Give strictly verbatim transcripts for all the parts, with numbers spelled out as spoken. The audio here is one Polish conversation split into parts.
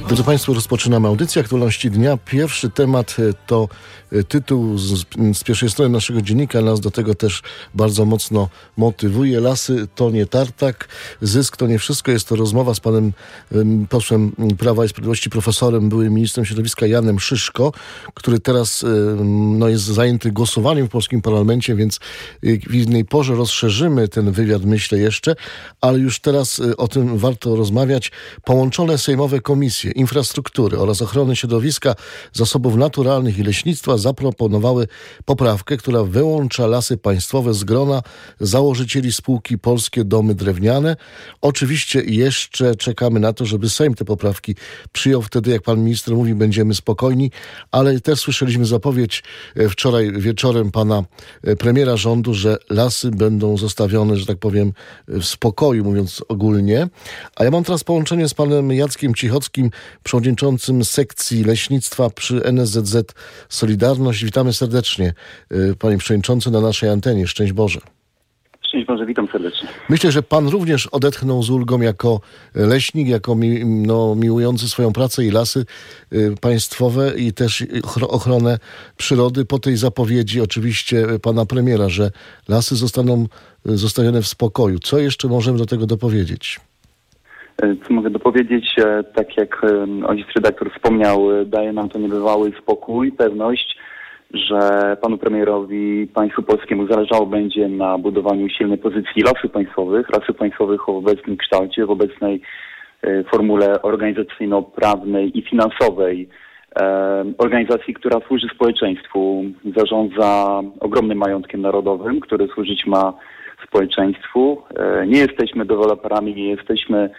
Drodzy Państwo, rozpoczynamy audycję Aktualności Dnia. Pierwszy temat to tytuł z, z pierwszej strony naszego dziennika. Nas do tego też bardzo mocno motywuje. Lasy to nie tartak, zysk to nie wszystko. Jest to rozmowa z panem um, posłem Prawa i Sprawiedliwości, profesorem, byłym ministrem środowiska Janem Szyszko, który teraz um, no, jest zajęty głosowaniem w polskim parlamencie, więc w innej porze rozszerzymy ten wywiad, myślę jeszcze, ale już teraz o tym warto rozmawiać. Połączone sejmowe komisje infrastruktury oraz ochrony środowiska, zasobów naturalnych i leśnictwa zaproponowały poprawkę, która wyłącza lasy państwowe z grona założycieli spółki Polskie Domy Drewniane. Oczywiście jeszcze czekamy na to, żeby Sejm te poprawki przyjął. Wtedy, jak pan minister mówi, będziemy spokojni, ale też słyszeliśmy zapowiedź wczoraj wieczorem pana premiera rządu, że lasy będą zostawione, że tak powiem, w spokoju, mówiąc ogólnie. A ja mam teraz połączenie z panem Jackiem Cichockim, przewodniczącym sekcji leśnictwa przy N S Z Z Solidarność. Witamy serdecznie, panie przewodniczący, na naszej antenie. Szczęść Boże. Szczęść Boże, witam serdecznie. Myślę, że pan również odetchnął z ulgą jako leśnik, jako mi, no, miłujący swoją pracę i lasy y, państwowe i też ochronę przyrody po tej zapowiedzi oczywiście pana premiera, że lasy zostaną zostawione w spokoju. Co jeszcze możemy do tego dopowiedzieć? Co mogę dopowiedzieć? Tak jak ojciec redaktor wspomniał, daje nam to niebywały spokój, pewność, że panu premierowi, państwu polskiemu zależało będzie na budowaniu silnej pozycji lasów państwowych, lasów państwowych w obecnym kształcie, w obecnej formule organizacyjno-prawnej i finansowej, organizacji, która służy społeczeństwu, zarządza ogromnym majątkiem narodowym, który służyć ma społeczeństwu. Nie jesteśmy deweloperami, nie jesteśmy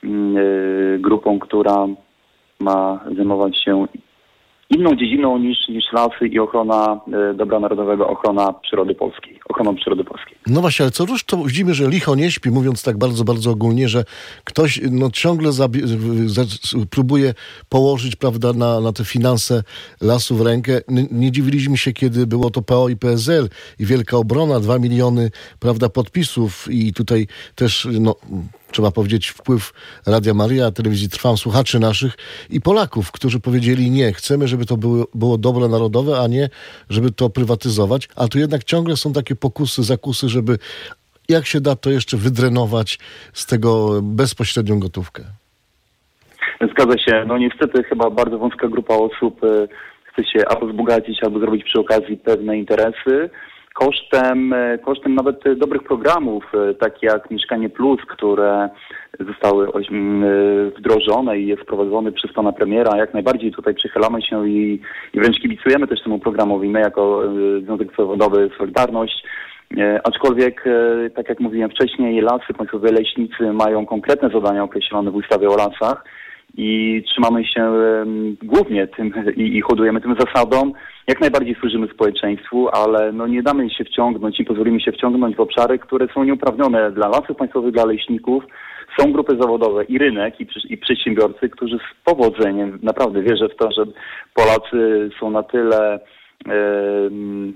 grupą, która ma zajmować się inną dziedziną niż, niż lasy i ochrona e, dobra narodowego, ochrona przyrody polskiej, ochroną przyrody polskiej. No właśnie, ale co róż to widzimy, że licho nie śpi, mówiąc tak bardzo, bardzo ogólnie, że ktoś no, ciągle zabi- z- próbuje położyć, prawda, na, na te finanse lasów rękę. N- nie dziwiliśmy się, kiedy było to P O i P S L i wielka obrona, dwa miliony, prawda, podpisów i tutaj też, no, trzeba powiedzieć, wpływ Radia Maryja, telewizji Trwam, słuchaczy naszych i Polaków, którzy powiedzieli nie, chcemy, żeby to było, było dobro narodowe, a nie, żeby to prywatyzować. A tu jednak ciągle są takie pokusy, zakusy, żeby jak się da to jeszcze wydrenować z tego bezpośrednią gotówkę. Zgadza się. No niestety chyba bardzo wąska grupa osób y, chce się albo wzbogacić, albo zrobić przy okazji pewne interesy. Kosztem, kosztem nawet dobrych programów, takich jak Mieszkanie Plus, które zostały wdrożone i jest wprowadzone przez pana premiera. Jak najbardziej tutaj przychylamy się i, i wręcz kibicujemy też temu programowi, my jako Związek Zawodowy Solidarność. Aczkolwiek, tak jak mówiłem wcześniej, lasy, państwowe leśnicy mają konkretne zadania określone w ustawie o lasach i trzymamy się głównie tym i, i hodujemy tym zasadom. Jak najbardziej służymy społeczeństwu, ale no nie damy się wciągnąć, nie pozwolimy się wciągnąć w obszary, które są nieuprawnione dla lasów państwowych, dla leśników. Są grupy zawodowe i rynek, i, przy, i przedsiębiorcy, którzy z powodzeniem, naprawdę wierzę w to, że Polacy są na tyle yy,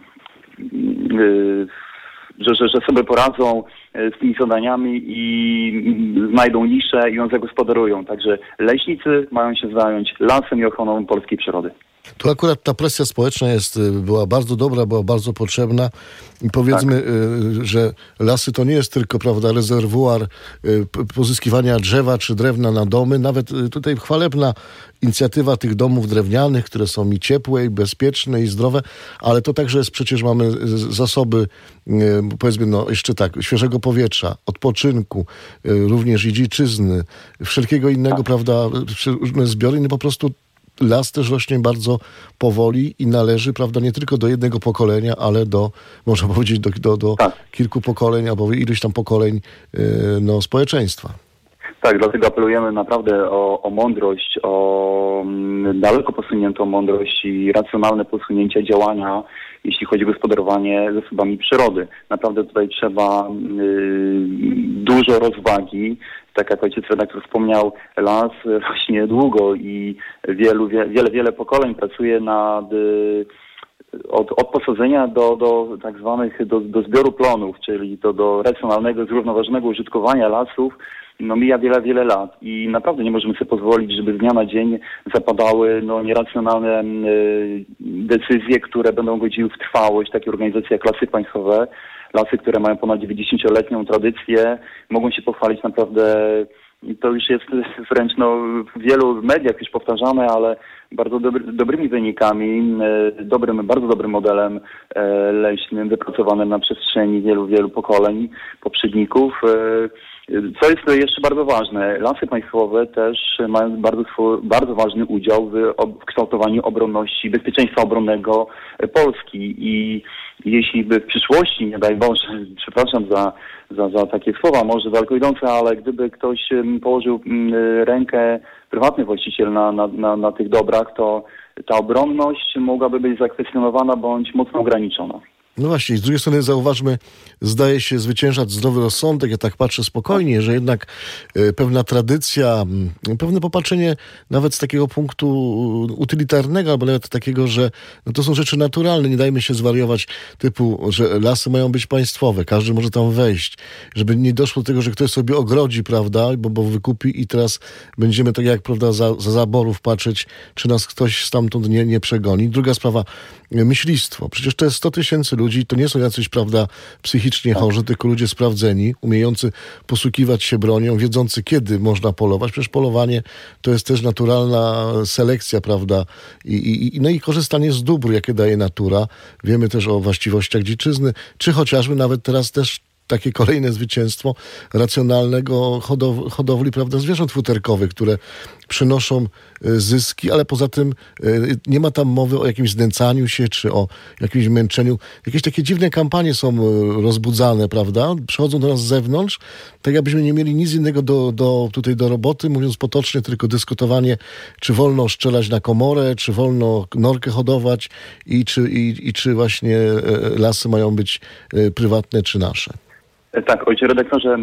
yy, Że, że, że sobie poradzą z tymi zadaniami i znajdą niszę i ją zagospodarują. Także leśnicy mają się zająć lasem i ochroną polskiej przyrody. Tu akurat ta presja społeczna jest, była bardzo dobra, była bardzo potrzebna i powiedzmy, tak, że lasy to nie jest tylko, prawda, rezerwuar pozyskiwania drzewa czy drewna na domy. Nawet tutaj chwalebna inicjatywa tych domów drewnianych, które są i ciepłe, i bezpieczne, i zdrowe, ale to także jest, przecież mamy zasoby, powiedzmy, no jeszcze tak, świeżego powietrza, odpoczynku, również i dziczyzny, wszelkiego innego, tak, prawda, różne zbiory, no po prostu las też rośnie bardzo powoli i należy, prawda, nie tylko do jednego pokolenia, ale do, można powiedzieć, do, do, do tak. kilku pokoleń, albo iluś tam pokoleń yy, no, społeczeństwa. Tak, dlatego apelujemy naprawdę o, o mądrość, o mm, daleko posuniętą mądrość i racjonalne posunięcia działania, jeśli chodzi o gospodarowanie zasobami przyrody. Naprawdę tutaj trzeba yy, dużo rozwagi. Tak jak ojciec redaktor wspomniał, las rośnie długo i wielu, wie, wiele, wiele pokoleń pracuje nad yy, od, od posadzenia do, do tak zwanych, do, do zbioru plonów, czyli do, do racjonalnego, zrównoważonego użytkowania lasów. no mija wiele, wiele lat i naprawdę nie możemy sobie pozwolić, żeby z dnia na dzień zapadały no, nieracjonalne y, decyzje, które będą godziły w trwałość, takie organizacje jak Lasy Państwowe, lasy, które mają ponad dziewięćdziesięcioletnią tradycję, mogą się pochwalić naprawdę, to już jest wręcz no, w wielu mediach już powtarzane, ale bardzo dobry, dobrymi wynikami, e, dobrym, bardzo dobrym modelem e, leśnym, wypracowanym na przestrzeni wielu, wielu pokoleń poprzedników. E, co jest jeszcze bardzo ważne, Lasy Państwowe też mają bardzo, bardzo ważny udział w, w kształtowaniu obronności, bezpieczeństwa obronnego Polski i jeśli by w przyszłości, nie daj Boże, przepraszam za, za, za takie słowa, może daleko idące, ale gdyby ktoś położył rękę, prywatny właściciel na, na, na, na tych dobrach, to ta obronność mogłaby być zakwestionowana bądź mocno ograniczona. No właśnie, z drugiej strony zauważmy, zdaje się zwyciężać zdrowy rozsądek. Ja tak patrzę spokojnie, że jednak y, pewna tradycja, y, pewne popatrzenie nawet z takiego punktu utylitarnego, albo nawet takiego, że no to są rzeczy naturalne, nie dajmy się zwariować, typu, że lasy mają być państwowe, każdy może tam wejść, żeby nie doszło do tego, że ktoś sobie ogrodzi, prawda, bo, bo wykupi i teraz będziemy tak jak, prawda, za, za zaborów patrzeć, czy nas ktoś stamtąd nie, nie przegoni. Druga sprawa, myślistwo. Przecież to jest sto tysięcy ludzi, to nie są jacyś, prawda, psychicznie chorzy, tylko ludzie sprawdzeni, umiejący posługiwać się bronią, wiedzący, kiedy można polować. Przecież polowanie to jest też naturalna selekcja, prawda, i, i, no i korzystanie z dóbr, jakie daje natura. Wiemy też o właściwościach dziczyzny, czy chociażby nawet teraz też takie kolejne zwycięstwo racjonalnego hodow- hodowli, prawda, zwierząt futerkowych, które przynoszą zyski, ale poza tym nie ma tam mowy o jakimś znęcaniu się, czy o jakimś męczeniu. Jakieś takie dziwne kampanie są rozbudzane, prawda? Przychodzą do nas z zewnątrz, tak jakbyśmy nie mieli nic innego do, do, tutaj do roboty, mówiąc potocznie, tylko dyskutowanie, czy wolno strzelać na komorę, czy wolno norkę hodować i czy, i, i czy właśnie lasy mają być prywatne, czy nasze. Tak, ojcze redaktorze,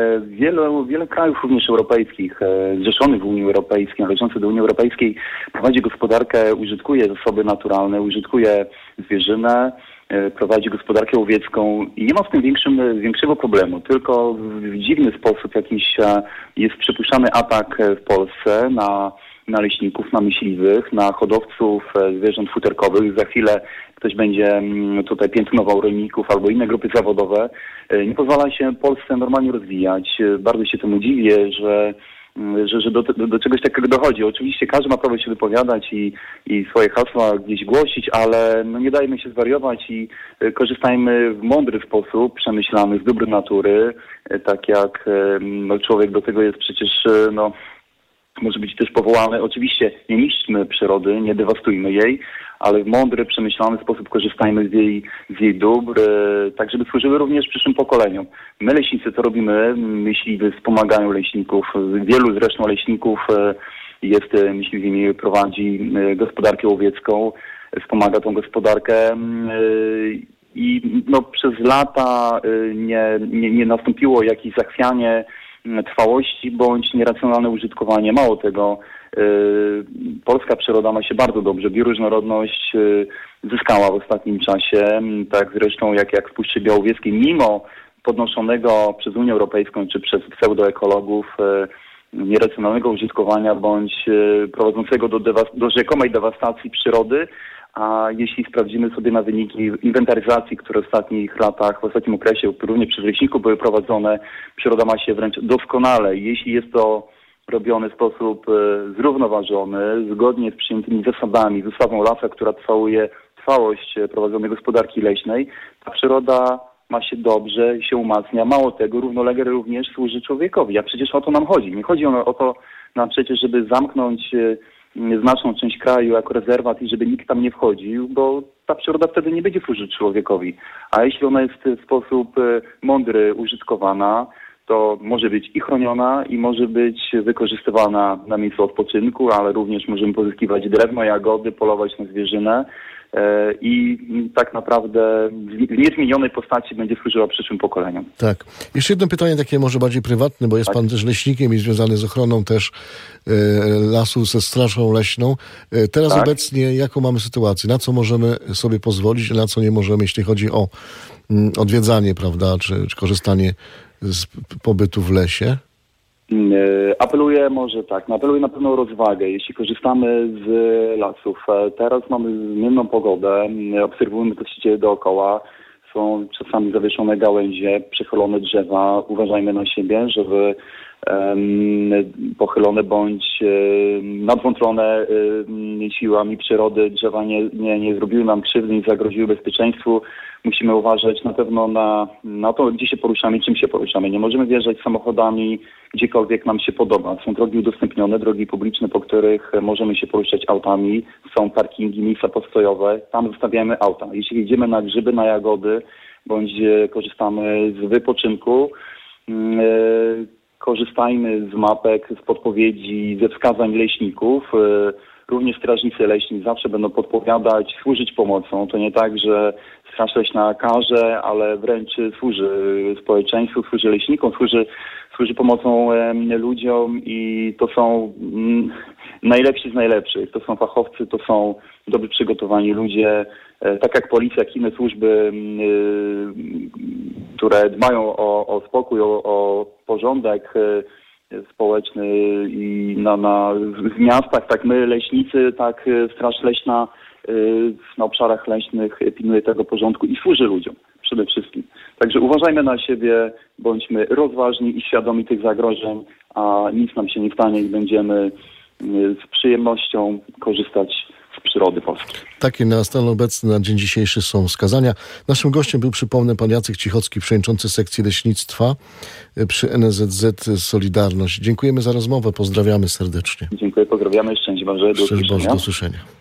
wiele, wiele krajów również europejskich, zrzeszonych w Unii Europejskiej, należących do Unii Europejskiej, prowadzi gospodarkę, użytkuje zasoby naturalne, użytkuje zwierzynę, prowadzi gospodarkę łowiecką i nie ma w tym większym, większego problemu, tylko w dziwny sposób jakiś jest przypuszczany atak w Polsce na na leśników, na myśliwych, na hodowców zwierząt futerkowych. Za chwilę ktoś będzie tutaj piętnował rolników albo inne grupy zawodowe. Nie pozwala się Polsce normalnie rozwijać. Bardzo się temu dziwię, że że, że do, do, do czegoś takiego dochodzi. Oczywiście każdy ma prawo się wypowiadać i, i swoje hasła gdzieś głosić, ale no nie dajmy się zwariować i korzystajmy w mądry sposób, przemyślany, z dóbr natury, tak jak no, człowiek do tego jest przecież no, może być też powołany. Oczywiście nie niszczmy przyrody, nie dewastujmy jej, ale w mądry, przemyślany sposób korzystajmy z jej, z jej dóbr, e, tak żeby służyły również przyszłym pokoleniom. My leśnicy to robimy, myśliwi wspomagają leśników, wielu zresztą leśników e, jest e, myśliwymi, prowadzi e, gospodarkę łowiecką, e, wspomaga tą gospodarkę e, i no, przez lata e, nie, nie, nie nastąpiło jakieś zachwianie trwałości bądź nieracjonalne użytkowanie. Mało tego, yy, polska przyroda ma się bardzo dobrze. Bioróżnorodność yy, zyskała w ostatnim czasie, tak zresztą jak, jak w Puszczy Białowieskiej, mimo podnoszonego przez Unię Europejską czy przez pseudoekologów yy, nieracjonalnego użytkowania bądź yy, prowadzącego do, dewas- do rzekomej dewastacji przyrody. A jeśli sprawdzimy sobie na wyniki inwentaryzacji, które w ostatnich latach, w ostatnim okresie również przez leśników były prowadzone, przyroda ma się wręcz doskonale. Jeśli jest to robione w sposób zrównoważony, zgodnie z przyjętymi zasadami, z ustawą Lasa, która trwałuje trwałość prowadzonej gospodarki leśnej, ta przyroda ma się dobrze, się umacnia. Mało tego, równolegle również służy człowiekowi. A przecież o to nam chodzi. Nie chodzi o, o to nam przecież, żeby zamknąć znaczną część kraju jako rezerwat i żeby nikt tam nie wchodził, bo ta przyroda wtedy nie będzie służyć człowiekowi. A jeśli ona jest w sposób mądry użytkowana, to może być i chroniona, i może być wykorzystywana na miejscu odpoczynku, ale również możemy pozyskiwać drewno, jagody, polować na zwierzynę i tak naprawdę w niezmienionej postaci będzie służyła przyszłym pokoleniom. Tak. Jeszcze jedno pytanie takie może bardziej prywatne, bo jest tak. Pan też leśnikiem i związany z ochroną też e, lasu, ze strażą leśną. E, teraz tak. Obecnie jaką mamy sytuację? Na co możemy sobie pozwolić, a na co nie możemy, jeśli chodzi o m, odwiedzanie, prawda, czy, czy korzystanie z pobytu w lesie? Apeluję może tak, no apeluję na pewno o rozwagę, jeśli korzystamy z lasów. Teraz mamy zmienną pogodę, obserwujemy, co się dzieje dookoła. Są czasami zawieszone gałęzie, przechylone drzewa. Uważajmy na siebie, żeby um, pochylone bądź um, nadwątlone um, siłami przyrody drzewa nie, nie, nie zrobiły nam krzywdy, nie zagroziły bezpieczeństwu. Musimy uważać na pewno na, na to, gdzie się poruszamy, czym się poruszamy. Nie możemy wjeżdżać samochodami gdziekolwiek nam się podoba. Są drogi udostępnione, drogi publiczne, po których możemy się poruszać autami. Są parkingi, miejsca postojowe. Tam zostawiamy auta. Jeśli idziemy na grzyby, na jagody, bądź korzystamy z wypoczynku, yy, korzystajmy z mapek, z podpowiedzi, ze wskazań leśników. Yy, Również strażnicy leśni zawsze będą podpowiadać, służyć pomocą. To nie tak, że Straż Leśna każe, ale wręcz służy społeczeństwu, służy leśnikom, służy, służy pomocą e, ludziom i to są mm, najlepsi z najlepszych. To są fachowcy, to są dobrze przygotowani ludzie, e, tak jak policja, jak inne służby, e, które dbają o, o spokój, o, o porządek e, społeczny i na, na, w miastach, tak my leśnicy, tak Straż Leśna na obszarach leśnych pilnuje tego porządku i służy ludziom przede wszystkim. Także uważajmy na siebie, bądźmy rozważni i świadomi tych zagrożeń, a nic nam się nie stanie i będziemy z przyjemnością korzystać z przyrody polskiej. Takie na stan obecny na dzień dzisiejszy są wskazania. Naszym gościem był, przypomnę, pan Jacek Cichocki, przewodniczący sekcji leśnictwa przy N S Z Z Solidarność. Dziękujemy za rozmowę, pozdrawiamy serdecznie. Dziękuję, pozdrawiamy, szczęść Boże, do Szczęść Boże, usłyszenia. do usłyszenia.